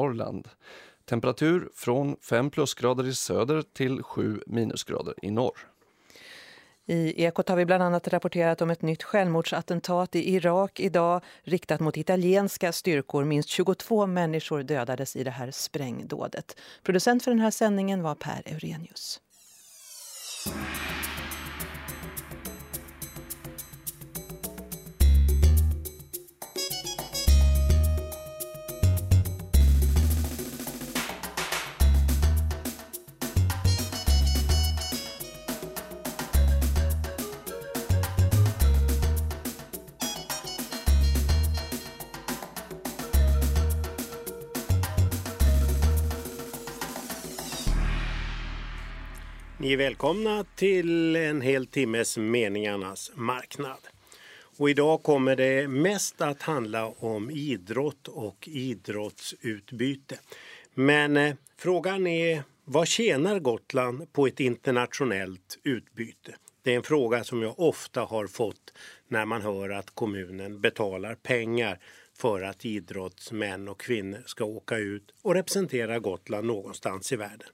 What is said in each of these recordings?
Norrland. Temperatur från 5 plusgrader i söder till 7 minusgrader i norr. I Ekot har vi bland annat rapporterat om ett nytt självmordsattentat i Irak idag riktat mot italienska styrkor. Minst 22 människor dödades i det här sprängdådet. Producent för den här sändningen var Per Eurenius. Ni är välkomna till en hel timmes meningarnas marknad. Och idag kommer det mest att handla om idrott och idrottsutbyte. Men frågan är, vad tjänar Gotland på ett internationellt utbyte? Det är en fråga som jag ofta har fått när man hör att kommunen betalar pengar för att idrottsmän och kvinnor ska åka ut och representera Gotland någonstans i världen.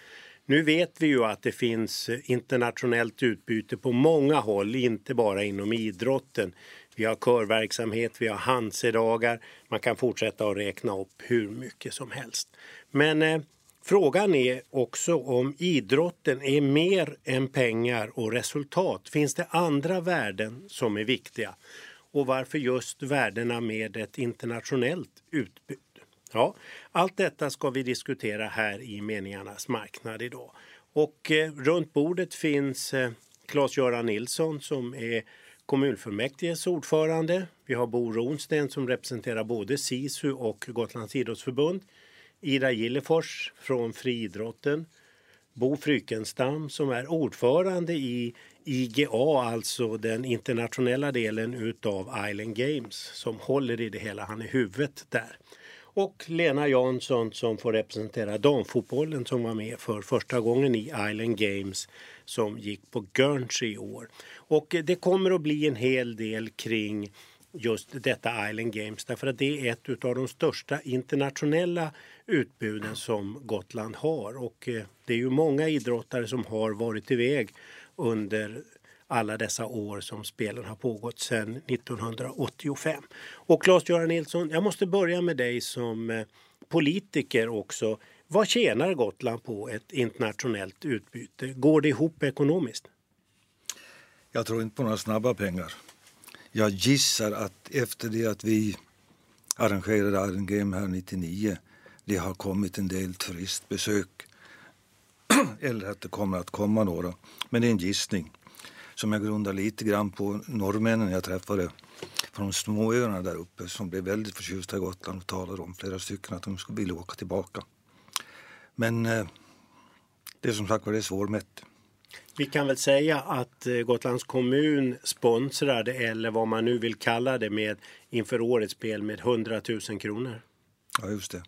Nu vet vi ju att det finns internationellt utbyte på många håll, inte bara inom idrotten. Vi har körverksamhet, vi har Hansedagar, man kan fortsätta att räkna upp hur mycket som helst. Men frågan är också om idrotten är mer än pengar och resultat. Finns det andra värden som är viktiga? Och varför just värdena med ett internationellt utbyte? Ja, allt detta ska vi diskutera här i meningarnas marknad idag. Och runt bordet finns Claes-Göran Nilsson som är kommunfullmäktiges ordförande. Vi har Bo Ronsten som representerar både SISU och Gotlands idrottsförbund. Ida Gillefors från friidrotten. Bo Frykenstam som är ordförande i IGA, alltså den internationella delen utav Island Games som håller i det hela. Han är huvudet där. Och Lena Jansson som får representera damfotbollen som var med för första gången i Island Games som gick på Guernsey i år. Och det kommer att bli en hel del kring just detta Island Games därför att det är ett av de största internationella utbuden som Gotland har. Och det är ju många idrottare som har varit iväg under alla dessa år som spelen har pågått sedan 1985. Och Claes-Göran Nilsson, jag måste börja med dig som politiker också. Vad tjänar Gotland på ett internationellt utbyte? Går det ihop ekonomiskt? Jag tror inte på några snabba pengar. Jag gissar att efter det att vi arrangerade Island Game här 99, det har kommit en del turistbesök. Eller att det kommer att komma några. Men det är en gissning som jag grundar lite grann på norrmännen jag träffade från de småöarna där uppe som blev väldigt förtjusta i Gotland och talade om flera stycken att de skulle vilja åka tillbaka. Men det är som sagt var det svårmätt. Vi kan väl säga att Gotlands kommun sponsrade eller vad man nu vill kalla det med inför årets spel med 100 000 kronor. Ja, just det.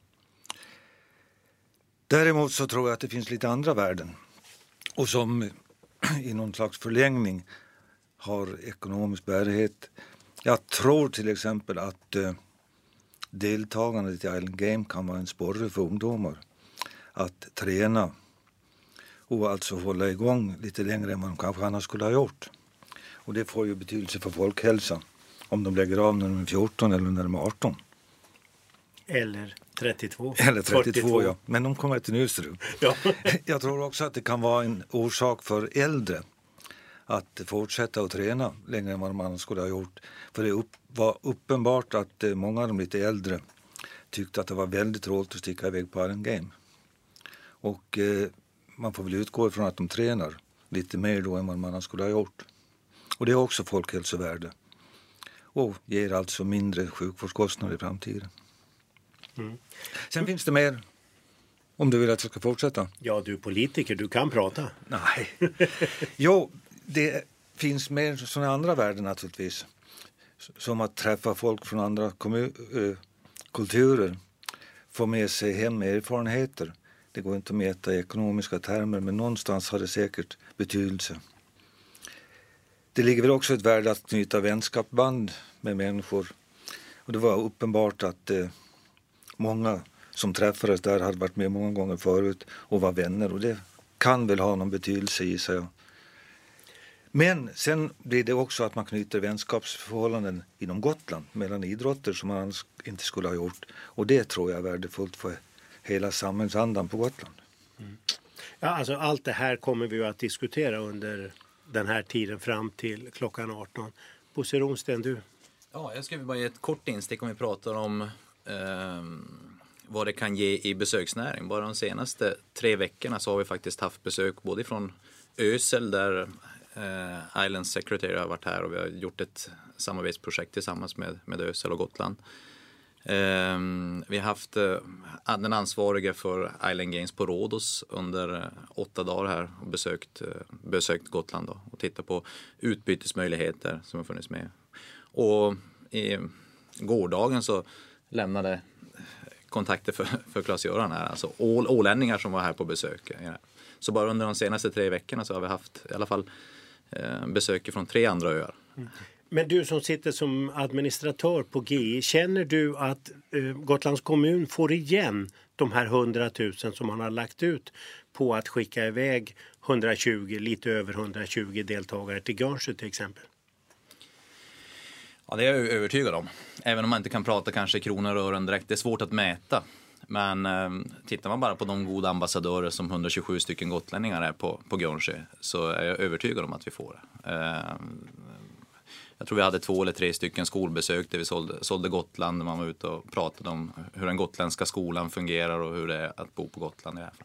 Däremot så tror jag att det finns lite andra värden och som i någon slags förlängning har ekonomisk bärighet. Jag tror till exempel att deltagandet i Island Game kan vara en sporre för ungdomar att träna och alltså hålla igång lite längre än vad de kanske annars skulle ha gjort. Och det får ju betydelse för folkhälsan om de lägger av när de är 14 eller när de är 18. Eller 32. Eller 32, 42. ja. Men de kommer till Nyström. Ja. Jag tror också att det kan vara en orsak för äldre att fortsätta att träna längre än vad de annars skulle ha gjort. För det var uppenbart att många av de lite äldre tyckte att det var väldigt roligt att sticka iväg på Island Game. Och man får väl utgå ifrån att de tränar lite mer då än vad man annars skulle ha gjort. Och det är också folkhälsovärde. Och ger alltså mindre sjukvårdskostnader i framtiden. Mm. Sen finns det mer, om du vill att jag ska fortsätta. Ja, du är politiker, du kan prata. Nej. Jo, det finns mer sådana andra värden naturligtvis. Som att träffa folk från andra kulturer. Få med sig hem erfarenheter. Det går inte att mäta i ekonomiska termer, men någonstans har det säkert betydelse. Det ligger väl också ett värde att knyta vänskapsband med människor. Och det var uppenbart att många som träffades där hade varit med många gånger förut och var vänner, och det kan väl ha någon betydelse i sig. Men sen blir det också att man knyter vänskapsförhållanden inom Gotland mellan idrotter som man inte skulle ha gjort, och det tror jag är värdefullt för hela samhällsandan på Gotland. Ja, alltså allt det här kommer vi att diskutera under den här tiden fram till klockan 18. Bosse Ronsten, du? Ja, jag ska bara ge ett kort instick om vi pratar om vad det kan ge i besöksnäring. Bara de senaste 3 veckorna så har vi faktiskt haft besök både från Ösel, där Island Secretary har varit här, och vi har gjort ett samarbetsprojekt tillsammans med Ösel och Gotland. Vi har haft den ansvariga för Island Games på Rhodos under 8 dagar här och besökt Gotland då, och tittat på utbytesmöjligheter som har funnits med. Och i gårdagen så lämnade kontakter för Claes-Göran här, alltså ålänningar som var här på besök. Så bara under de senaste 3 veckorna så har vi haft i alla fall besök från 3 andra öar. Men du som sitter som administratör på GI, känner du att Gotlands kommun får igen de här 100 000 som man har lagt ut på att skicka iväg 120, lite över 120 deltagare till Guernsey till exempel? Ja, det är jag övertygad om. Även om man inte kan prata kanske kronor och ören direkt. Det är svårt att mäta. Men tittar man bara på de goda ambassadörer som 127 stycken gotlänningar är på Guernsey, så är jag övertygad om att vi får det. Jag tror vi hade 2 eller 3 stycken skolbesök där vi sålde Gotland, där man var ute och pratade om hur den gotländska skolan fungerar och hur det är att bo på Gotland i det här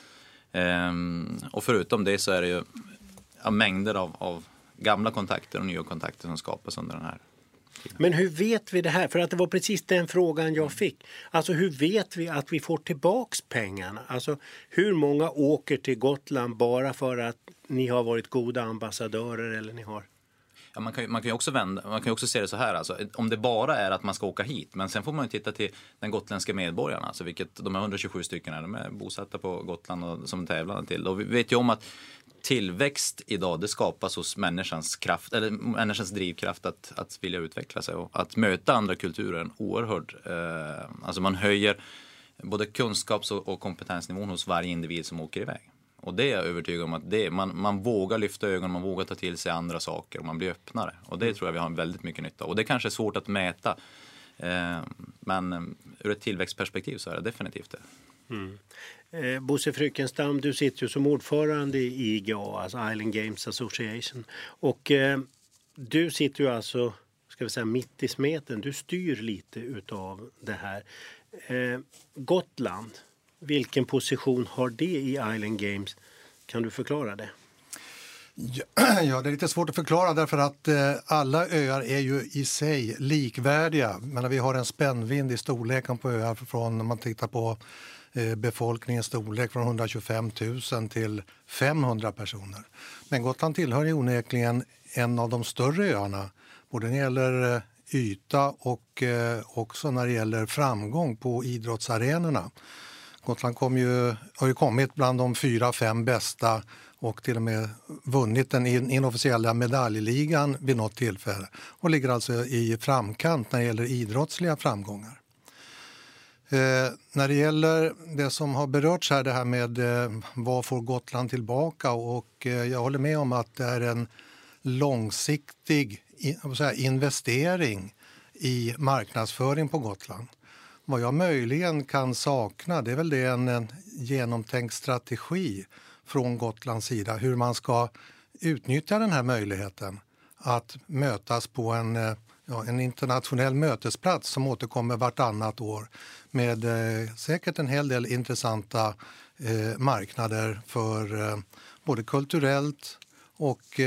fallet. Och förutom det så är det ju mängder av gamla kontakter och nya kontakter som skapas under den här tiden. Men hur vet vi det här? För att det var precis den frågan jag fick. Alltså hur vet vi att vi får tillbaks pengarna? Alltså hur många åker till Gotland bara för att ni har varit goda ambassadörer eller ni har... Ja, man kan ju också man kan också se det så här, alltså, om det bara är att man ska åka hit, men sen får man ju titta till den gotländska medborgarna, alltså vilket de här 127 stycken är, de är bosatta på Gotland och som tävlande till. Och vi vet ju om att tillväxt idag, det skapas hos människans kraft, eller människans drivkraft att vilja utveckla sig och att möta andra kulturer en oerhört, alltså man höjer både kunskaps- och kompetensnivån hos varje individ som åker iväg. Och det är jag övertygad om att man vågar lyfta ögonen, man vågar ta till sig andra saker och man blir öppnare. Och det tror jag vi har väldigt mycket nytta av. Och det kanske är svårt att mäta, men ur ett tillväxtperspektiv så är det definitivt det. Bosse Frykenstam, du sitter ju som ordförande i IGA, alltså Island Games Association. Och du sitter ju alltså, ska vi säga, mitt i smeten. Du styr lite utav det här. Gotland, vilken position har det i Island Games? Kan du förklara det? Ja, det är lite svårt att förklara därför att alla öar är ju i sig likvärdiga. Men vi har en spännvind i storleken på öar från, om man tittar på befolkningens storlek, från 125 000 till 500 personer. Men Gotland tillhör ju onekligen en av de större öarna, både när det gäller yta och också när det gäller framgång på idrottsarenorna. Gotland har ju kommit bland de 4-5 bästa och till och med vunnit den inofficiella medaljligan vid något tillfälle och ligger alltså i framkant när det gäller idrottsliga framgångar. När det gäller det som har berörts här, det här med vad får Gotland tillbaka, och jag håller med om att det är en långsiktig investering i marknadsföring på Gotland. Vad jag möjligen kan sakna, det är väl en genomtänkt strategi från Gotlands sida hur man ska utnyttja den här möjligheten att mötas på en internationell mötesplats som återkommer vartannat år med säkert en hel del intressanta marknader för både kulturellt och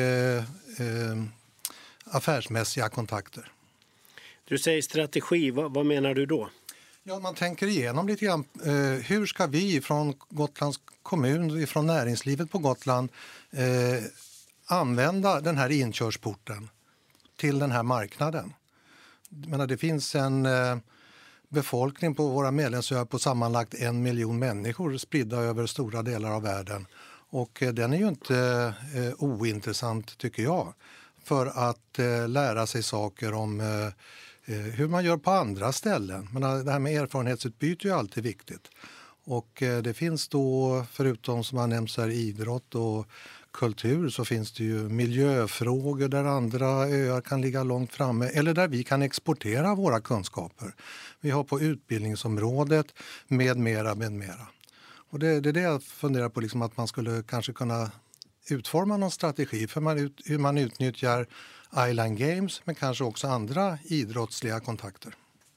affärsmässiga kontakter. Du säger strategi, vad menar du då? Ja, man tänker igenom lite grann. Hur ska vi från Gotlands kommun, från näringslivet på Gotland använda den här inkörsporten till den här marknaden? Men det finns en befolkning på våra medlemsöar på sammanlagt 1 miljon människor spridda över stora delar av världen. Och den är ju inte ointressant, tycker jag, för att lära sig saker om hur man gör på andra ställen. Men det här med erfarenhetsutbyte är ju alltid viktigt. Och det finns då, förutom som har nämnts här, idrott och kultur, så finns det ju miljöfrågor där andra öar kan ligga långt framme eller där vi kan exportera våra kunskaper. Vi har på utbildningsområdet med mera. Och det är det jag funderar på, liksom att man skulle kanske kunna utforma någon strategi för hur man utnyttjar Island Games men kanske också andra idrottsliga kontakter.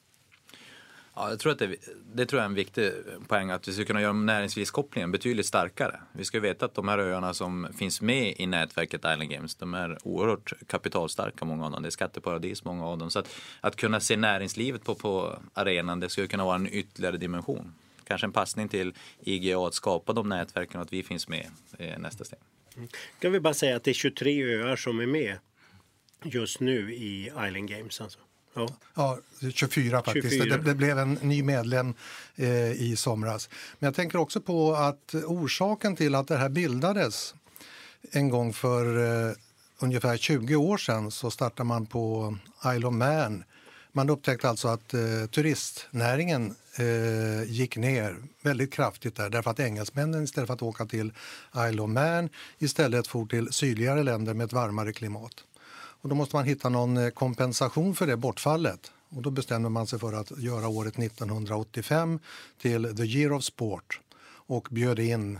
Ja, jag tror att det tror jag är en viktig poäng, att vi ska kunna göra näringslivskopplingen betydligt starkare. Vi ska veta att de här öarna som finns med i nätverket Island Games, de är oerhört kapitalstarka, många av dem. Det är skatteparadis, många av dem. Så att kunna se näringslivet på arenan, det skulle kunna vara en ytterligare dimension. Kanske en passning till IGA att skapa de nätverken och att vi finns med nästa steg. Kan vi bara säga att det är 23 öar som är med just nu i Island Games alltså? Ja, 24 faktiskt. 24. Det blev en ny medlem i somras. Men jag tänker också på att orsaken till att det här bildades en gång för ungefär 20 år sedan, så startade man på Isle of Man. Man upptäckte alltså att turistnäringen gick ner väldigt kraftigt där, därför att engelsmännen istället för att åka till Isle of Man istället for till sydligare länder med ett varmare klimat. Och då måste man hitta någon kompensation för det bortfallet. Och då bestämde man sig för att göra året 1985 till The Year of Sport. Och bjöd in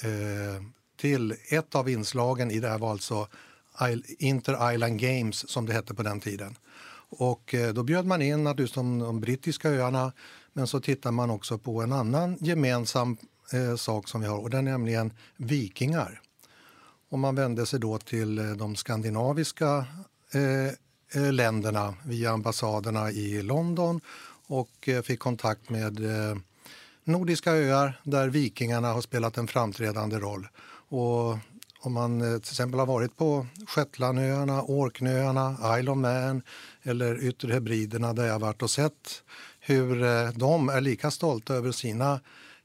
till ett av inslagen i det här var alltså Inter Island Games som det hette på den tiden. Och då bjöd man in naturligtvis de brittiska öarna, men så tittar man också på en annan gemensam sak som vi har, och det är nämligen vikingar. Och man vände sig då till de skandinaviska länderna via ambassaderna i London och fick kontakt med nordiska öar där vikingarna har spelat en framträdande roll. Och om man till exempel har varit på Shetlandöarna, Orknöarna, Isle of Man eller Yttre Hebriderna där jag har varit och sett hur de är lika stolta över sina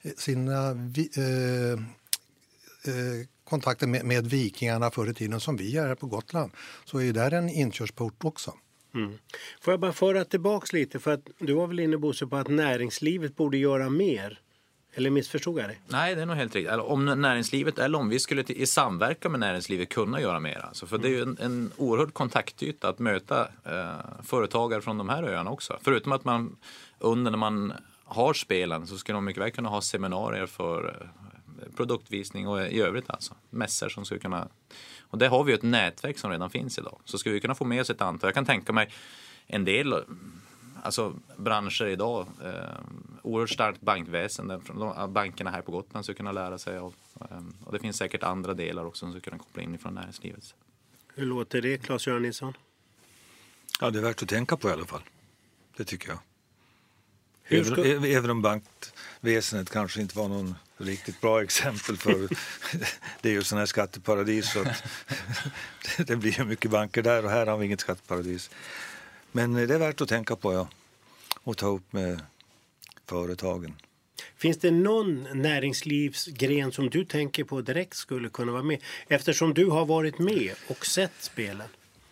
kontakter med vikingarna förr i tiden som vi är här på Gotland, så är där en inkörsport också. Mm. Får jag bara föra tillbaka lite, för att du var väl inne, Bosse, på att näringslivet borde göra mer? Eller missförstod jag det? Nej, det är nog helt riktigt. Eller om näringslivet, eller om vi skulle i samverkan med näringslivet kunna göra mer. Alltså, för det är ju en oerhörd kontaktyta att möta företagare från de här öarna också. Förutom att man när man har spelen så skulle de mycket väl kunna ha seminarier för produktvisning och i övrigt alltså. Mässor som skulle kunna... Och där har vi ju ett nätverk som redan finns idag. Så skulle vi kunna få med oss ett antal. Jag kan tänka mig en del branscher idag. Oerhört starkt bankväsen. Bankerna här på Gotland skulle kunna lära sig av. Och det finns säkert andra delar också som skulle kunna koppla in från näringslivet. Hur låter det, Claes-Göran Nilsson? Ja, det är värt att tänka på i alla fall. Det tycker jag. Även om bankväsendet kanske inte var någon riktigt bra exempel, för det är ju sådana här skatteparadis så att det blir ju mycket banker där, och här har vi inget skatteparadis. Men det är värt att tänka på, ja, och ta upp med företagen. Finns det någon näringslivsgren som du tänker på direkt skulle kunna vara med? Eftersom du har varit med och sett spelen.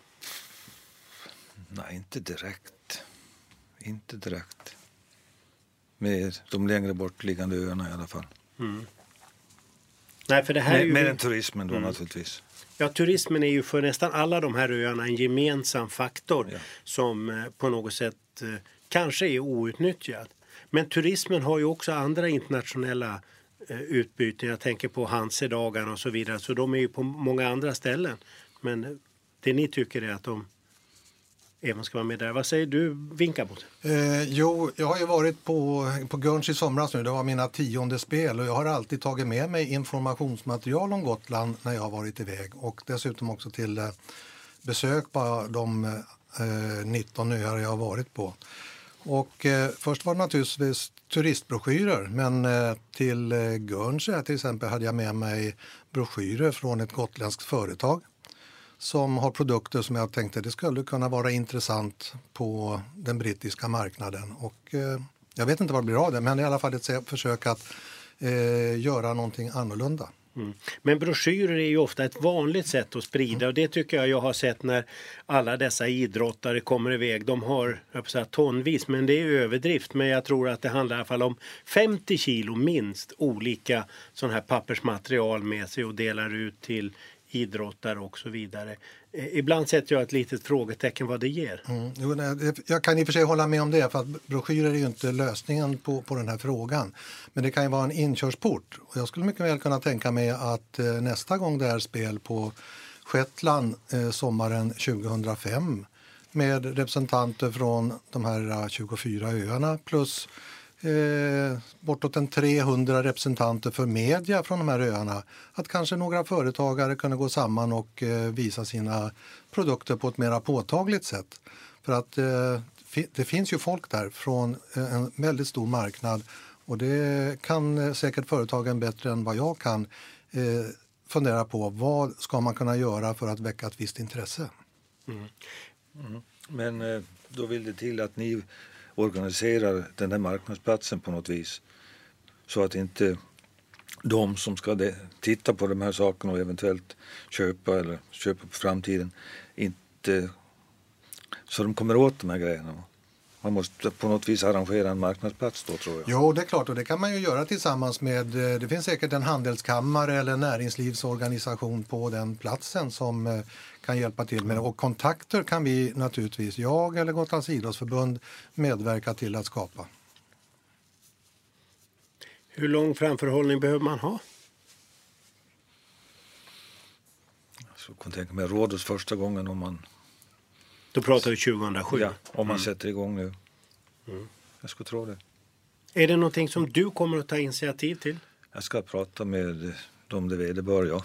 Nej, inte direkt. Inte direkt. Med de längre bortliggande öarna i alla fall. Mm. Nej, för det här är ju... Med den turismen då naturligtvis. Ja, turismen är ju för nästan alla de här öarna en gemensam faktor, ja, som på något sätt kanske är outnyttjad. Men turismen har ju också andra internationella utbyten. Jag tänker på Hansedagarna och så vidare. Så de är ju på många andra ställen. Men det ni tycker är att de även ska vara med där. Vad säger du, Vinkabot? Jo, jag har ju varit på Guernsey i somras nu. Det var mina 10:e spel och jag har alltid tagit med mig informationsmaterial om Gotland när jag har varit iväg. Och dessutom också till besök på de 19 öar jag har varit på. Och först var det naturligtvis turistbroschyrer, men till Guernsey till exempel hade jag med mig broschyrer från ett gotländskt företag som har produkter som jag tänkte det skulle kunna vara intressant på den brittiska marknaden. Och jag vet inte vad det blir av det, men i alla fall ett försök att göra någonting annorlunda. Men broschyrer är ju ofta ett vanligt sätt att sprida och det tycker jag har sett när alla dessa idrottare kommer iväg. De har tonvis, men det är överdrift. Men jag tror att det handlar i alla fall om 50 kilo minst olika sån här pappersmaterial med sig och delar ut till idrottare och så vidare. Ibland sätter jag ett litet frågetecken vad det ger. Jag kan i och för sig hålla med om det, för att broschyrer är ju inte lösningen på den här frågan. Men det kan ju vara en inkörsport. Och jag skulle mycket väl kunna tänka mig att nästa gång det är spel på Shetland sommaren 2005 med representanter från de här 24 öarna plus bortåt 300 representanter för media från de här öarna, att kanske några företagare kunde gå samman och visa sina produkter på ett mer påtagligt sätt. För att det finns ju folk där från en väldigt stor marknad och det kan säkert företagen bättre än vad jag kan fundera på. Vad ska man kunna göra för att väcka ett visst intresse? Men då vill det till att ni organiserar den här marknadsplatsen på något vis. Så att inte de som ska titta på de här sakerna och eventuellt köpa på framtiden, inte så de kommer åt de här grejerna. Man måste på något vis arrangera en marknadsplats då, tror jag. Jo, det är klart, och det kan man ju göra tillsammans med, det finns säkert en handelskammare eller näringslivsorganisation på den platsen som kan hjälpa till med det. Och kontakter kan vi naturligtvis, jag eller Gotlands idrottsförbund, medverka till att skapa. Hur lång framförhållning behöver man ha? Så kan tänka mig rådets första gången om man... Då pratar vi 2007. Ja, om man sätter igång nu. Jag skulle tro det. Är det någonting som du kommer att ta initiativ till? Jag ska prata med dem det vederbör, ja.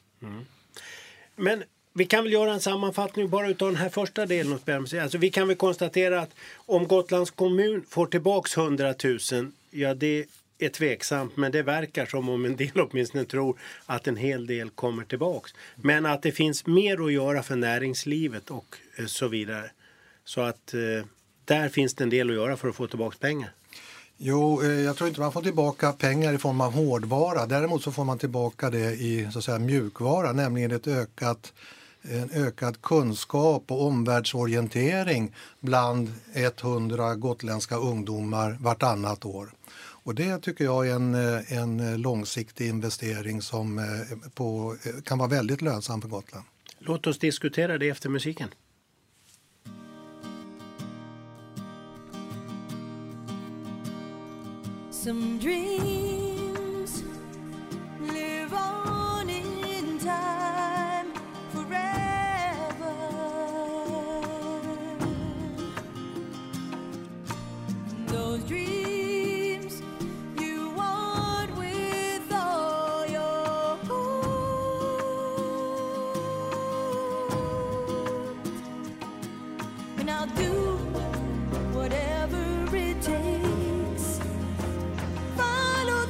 Men vi kan väl göra en sammanfattning bara utav den här första delen. Alltså vi kan väl konstatera att om Gotlands kommun får tillbaks 100 000, ja det är tveksamt, men det verkar som om en del åtminstone tror att en hel del kommer tillbaks. Men att det finns mer att göra för näringslivet och så vidare. Så att där finns det en del att göra för att få tillbaks pengar. Jo, jag tror inte man får tillbaka pengar i form av hårdvara. Däremot så får man tillbaka det i så att säga mjukvara, nämligen en ökad kunskap och omvärldsorientering bland 100 gotländska ungdomar vartannat år. Och det tycker jag är en långsiktig investering som kan vara väldigt lönsam för Gotland. Låt oss diskutera det efter musiken. Some dreams live on in time forever. Those dreams you want with all your heart. And I'll do whatever it takes. Follow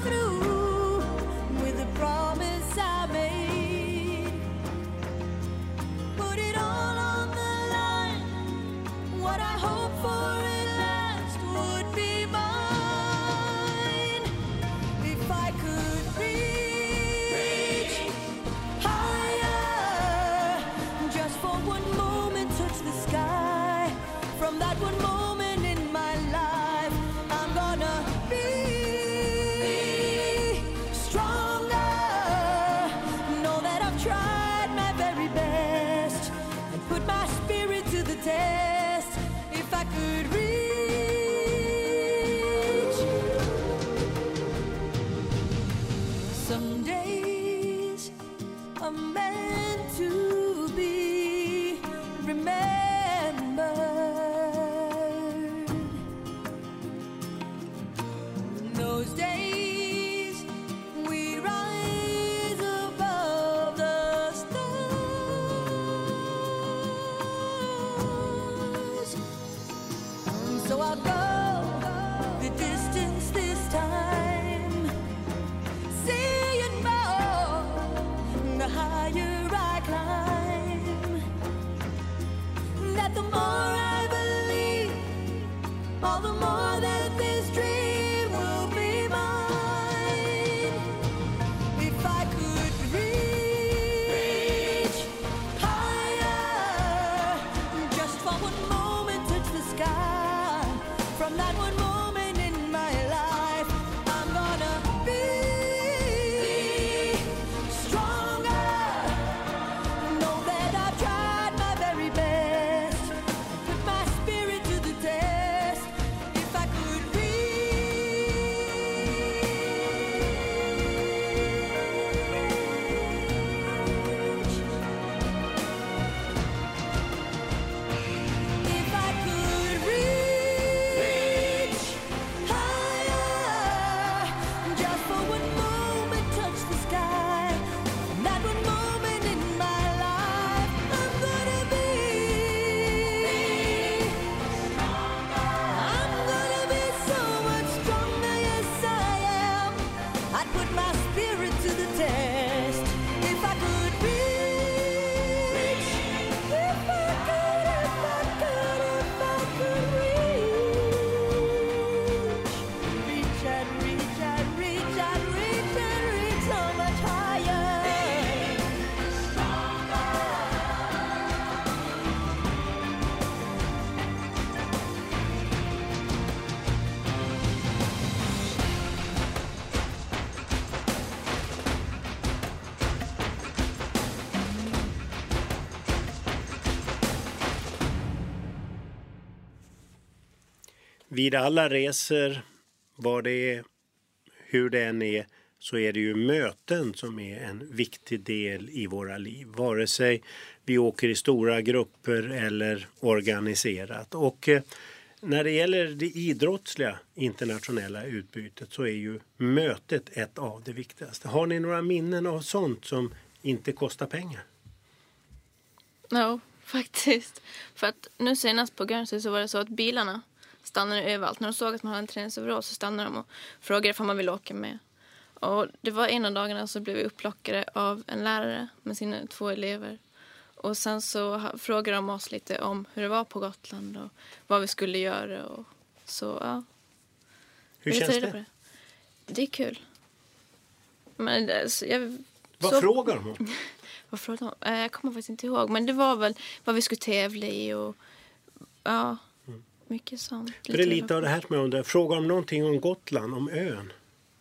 vid alla resor, vad det är, hur det än är, så är det ju möten som är en viktig del i våra liv. Vare sig vi åker i stora grupper eller organiserat. Och när det gäller det idrottsliga internationella utbytet så är ju mötet ett av det viktigaste. Har ni några minnen av sånt som inte kostar pengar? Ja, faktiskt. För att nu senast på Guernsey så var det så att bilarna stannade överallt. När de såg att man hade en träningsoverall så stannade de och frågade om man ville åka med. Och det var en av dagarna så blev vi upplockade av en lärare med sina 2 elever. Och sen så frågade de oss lite om hur det var på Gotland och vad vi skulle göra. Och så, ja. Hur känns det? Det är kul. Men, alltså, Vad frågar de om? Vad frågade de? Jag kommer faktiskt inte ihåg. Men det var väl vad vi skulle tävla i och ja, mycket sånt. För det är lite av det här som jag undrar. Frågar om någonting om Gotland, om ön?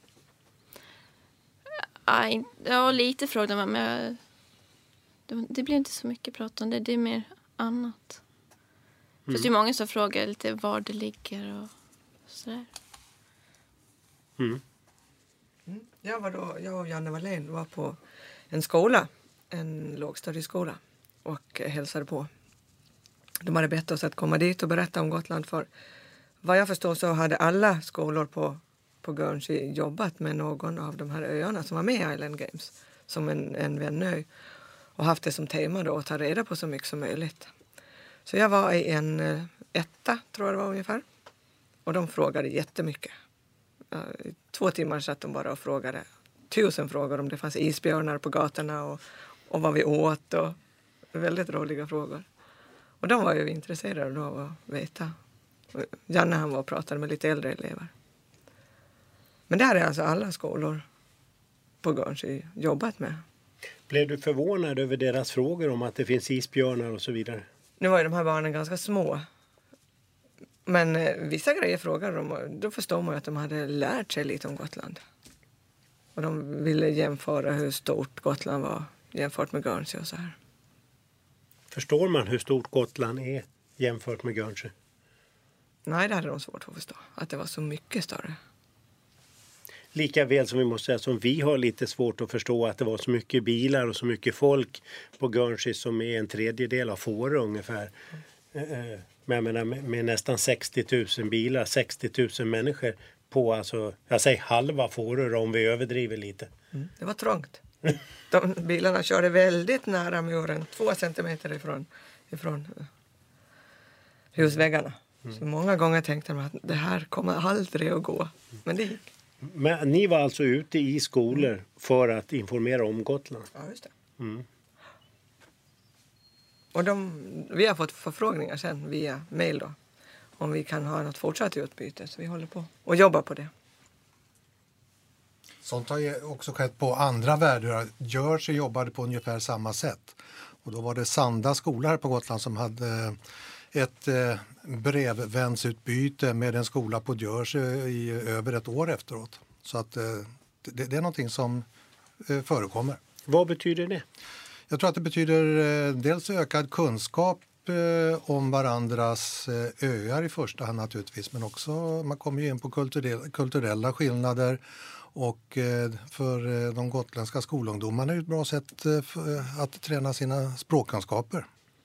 Ja, lite frågade man, men det blir inte så mycket prat om det. Det är mer annat. Fast det är många som frågar lite var det ligger och sådär. Jag och Janne Wallén var på en skola, en lågstadieskola, och hälsade på. De hade bett oss att komma dit och berätta om Gotland, för vad jag förstår så hade alla skolor på Guernsey jobbat med någon av de här öarna som var med i Island Games som en vänö och haft det som tema då att ta reda på så mycket som möjligt. Så jag var i en etta, tror jag det var ungefär, och de frågade jättemycket. I 2 timmar satt de bara och frågade 1000 frågor om det fanns isbjörnar på gatorna och vad vi åt, och väldigt roliga frågor. Och de var ju intresserade av att veta. Och Janne han var och pratade med lite äldre elever. Men det här är alltså alla skolor på Guernsey jobbat med. Blev du förvånad över deras frågor om att det finns isbjörnar och så vidare? Nu var ju de här barnen ganska små. Men vissa grejer frågade de, och då förstår man att de hade lärt sig lite om Gotland. Och de ville jämföra hur stort Gotland var jämfört med Guernsey och så här. Förstår man hur stort Gotland är jämfört med Guernsey? Nej, det hade de svårt att förstå. Att det var så mycket större. Lika väl som vi måste säga som vi har lite svårt att förstå att det var så mycket bilar och så mycket folk på Guernsey som är en tredjedel av Fårö ungefär. Men jag menar, med nästan 60 000 bilar, 60 000 människor på, alltså, jag säger halva Fårö om vi överdriver lite. Det var trångt. De bilarna körde väldigt nära muren, 2 centimeter ifrån husväggarna. Så många gånger tänkte man att det här kommer aldrig att gå. Men det gick. Men ni var alltså ute i skolor för att informera om Gotland? Ja, just det. Och vi har fått förfrågningar sen via mail då. Om vi kan ha något fortsatt utbyte. Så vi håller på och jobbar på det. Sånt har ju också skett på andra världar. Jersey jobbade på ungefär samma sätt. Och då var det Sanda skola här på Gotland som hade ett brevvänsutbyte med en skola på Jersey i över ett år efteråt. Så att det är någonting som förekommer. Vad betyder det? Jag tror att det betyder dels ökad kunskap om varandras öar i första hand naturligtvis. Men också man kommer ju in på kulturella skillnader. Och för de gotländska skolungdomarna är det ett bra sätt att träna sina språkkunskaper.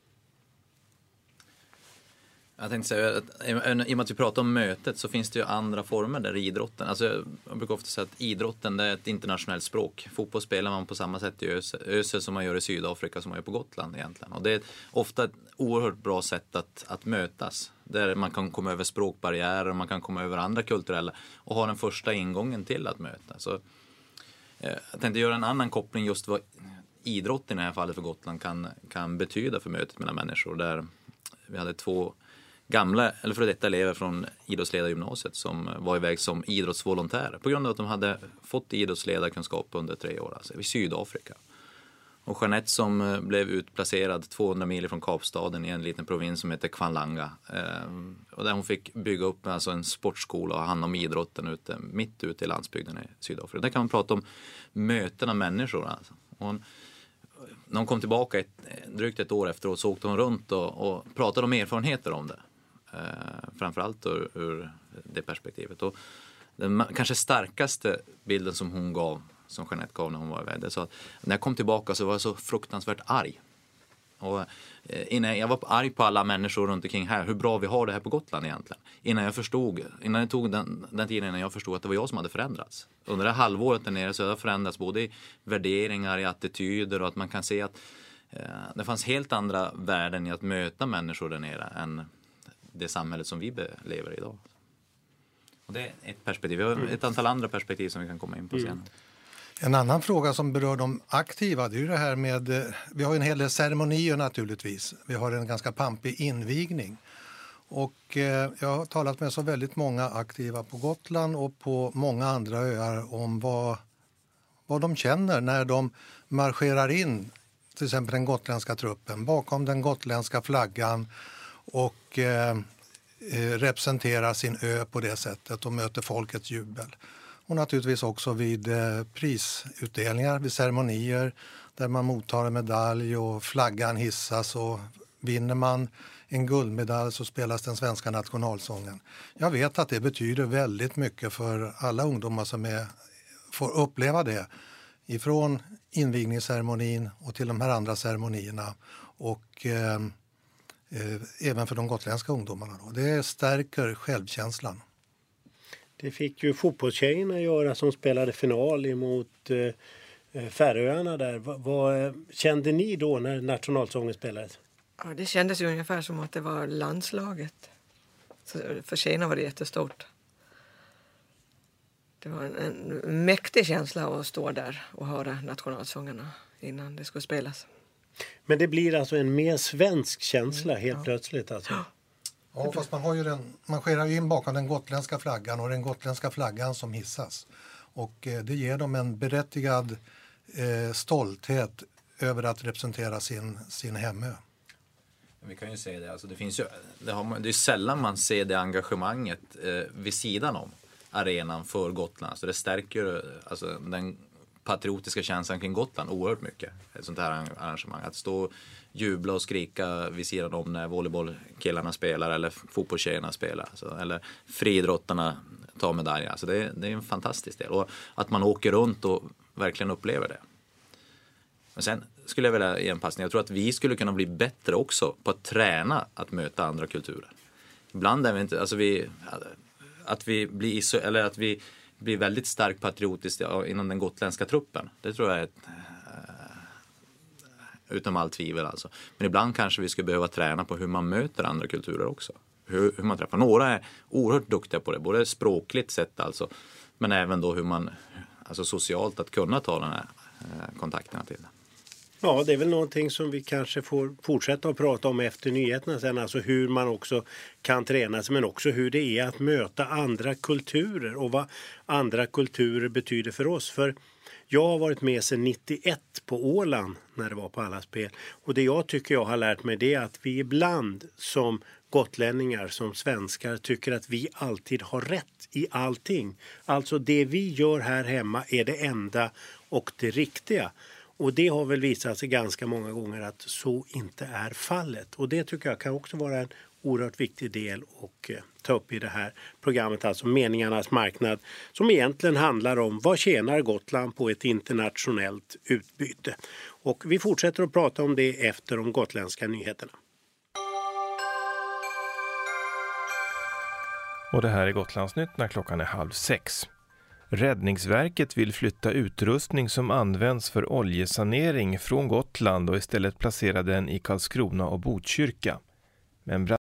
Jag tänkte säga att i och med att vi pratar om mötet så finns det ju andra former där i idrotten. Alltså, jag brukar ofta säga att idrotten är ett internationellt språk. Fotboll spelar man på samma sätt i Ösel som man gör i Sydafrika som man gör på Gotland egentligen. Och det är ofta ett oerhört bra sätt att mötas. Där man kan komma över språkbarriärer, man kan komma över andra kulturella och ha den första ingången till att möta. Så, jag tänkte göra en annan koppling just vad idrotten i det här fallet för Gotland kan betyda för mötet mellan människor. Där vi hade 2 gamla eller för detta elever från idrottsledargymnasiet som var iväg som idrottsvolontärer på grund av att de hade fått idrottsledarkunskap under 3 år alltså, i Sydafrika. Och Jeanette som blev utplacerad 200 mil från Kapstaden i en liten provins som heter Kwanlanga. Och där hon fick bygga upp alltså en sportskola och hand om idrotten mitt ute i landsbygden i Sydafrika. Där kan man prata om möten av människor. Alltså. Och när hon kom tillbaka drygt ett år efteråt så åkte hon runt och pratade om erfarenheter om det. Framförallt ur det perspektivet. Och den kanske starkaste bilden som hon gav, som Jeanette gav när hon var iväg, det är så att när jag kom tillbaka så var jag så fruktansvärt arg. Och innan jag var arg på alla människor runt omkring här, hur bra vi har det här på Gotland egentligen. Innan det tog den tiden innan jag förstod att det var jag som hade förändrats. Under det halvåret där nere så har det förändrats både i värderingar, i attityder, och att man kan se att det fanns helt andra värden i att möta människor där nere än det samhället som vi lever i idag. Och det är ett perspektiv. Vi har ett antal andra perspektiv som vi kan komma in på senare. En annan fråga som berör de aktiva, det är ju det här med, vi har en hel del ceremonier naturligtvis. Vi har en ganska pampig invigning. Och jag har talat med så väldigt många aktiva på Gotland och på många andra öar om vad de känner när de marscherar in, till exempel den gotländska truppen, bakom den gotländska flaggan och representerar sin ö på det sättet och möter folkets jubel. Och naturligtvis också vid prisutdelningar, vid ceremonier där man mottar en medalj och flaggan hissas, och vinner man en guldmedalj så spelas den svenska nationalsången. Jag vet att det betyder väldigt mycket för alla ungdomar som får uppleva det ifrån invigningsceremonin och till de här andra ceremonierna, och även för de gotländska ungdomarna då. Det stärker självkänslan. Det fick ju fotbollstjejerna göra som spelade final emot Färöarna där. Vad kände ni då när nationalsången spelades? Ja, det kändes ju ungefär som att det var landslaget. Så för tjejerna var det jättestort. Det var en mäktig känsla att stå där och höra nationalsångerna innan det skulle spelas. Men det blir alltså en mer svensk känsla helt plötsligt alltså. Ja, fast man sker ju in bakom den gotländska flaggan, och den gotländska flaggan som hissas. Och det ger dem en berättigad stolthet över att representera sin hemö. Vi kan ju säga det, alltså det är sällan man ser det engagemanget vid sidan om arenan för Gotland. Så det stärker alltså den patriotiska känslan kring Gotland oerhört mycket. Ett sånt här arrangemang. Att stå, jubla och skrika vid sidan om när volleybollkillarna spelar eller fotbollstjejerna spelar. Alltså, eller friidrottarna tar medaljer. Alltså det är en fantastisk del. Och att man åker runt och verkligen upplever det. Men sen skulle jag vilja ge en passning. Jag tror att vi skulle kunna bli bättre också på att träna att möta andra kulturer. Ibland är vi inte, alltså att vi blir väldigt starkt patriotiska inom den gotländska truppen. Det tror jag är utom allt tvivel alltså. Men ibland kanske vi skulle behöva träna på hur man möter andra kulturer också. Hur man träffar. Några är oerhört duktiga på det, både språkligt sett alltså, men även då hur man, alltså socialt, att kunna ta den här kontakterna till det. Ja, det är väl någonting som vi kanske får fortsätta att prata om efter nyheterna sen. Alltså hur man också kan träna sig, men också hur det är att möta andra kulturer och vad andra kulturer betyder för oss. För jag har varit med sedan 91 på Åland när det var på alla spel. Och det jag tycker jag har lärt mig, det är att vi ibland som gotlänningar, som svenskar, tycker att vi alltid har rätt i allting. Alltså det vi gör här hemma är det enda och det riktiga. Och det har väl visat sig ganska många gånger att så inte är fallet. Och det tycker jag kan också vara en oerhört viktig del och ta upp i det här programmet, alltså Meningarnas marknad, som egentligen handlar om vad tjänar Gotland på ett internationellt utbyte. Och vi fortsätter att prata om det efter de gotländska nyheterna. Och det här är Gotlandsnytt när klockan är 5:30. Räddningsverket vill flytta utrustning som används för oljesanering från Gotland och istället placera den i Karlskrona och Botkyrka. Men